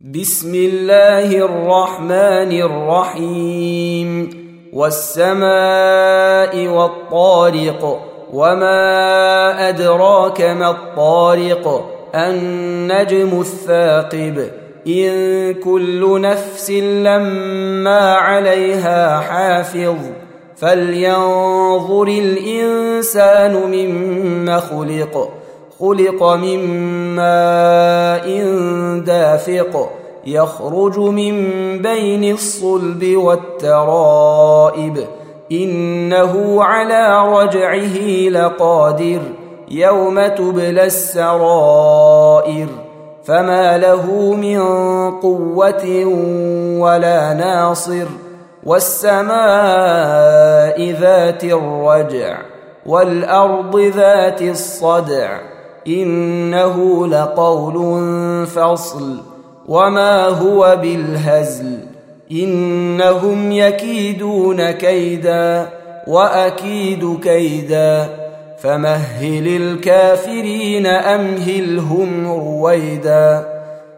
بسم الله الرحمن الرحيم والسماء والطارق وما أدراك ما الطارق النجم الثاقب إن كل نفس لما عليها حافظ فلينظر الإنسان مما خلق من ماء دافق يخرج من بين الصلب والترائب إنه على رجعه لقادر يوم تبلى السرائر فما له من قوة ولا ناصر والسماء ذات الرجع والأرض ذات الصدع إنه لقول فصل وما هو بالهزل إنهم يكيدون كيدا وأكيد كيدا فمهل الكافرين أمهلهم رويدا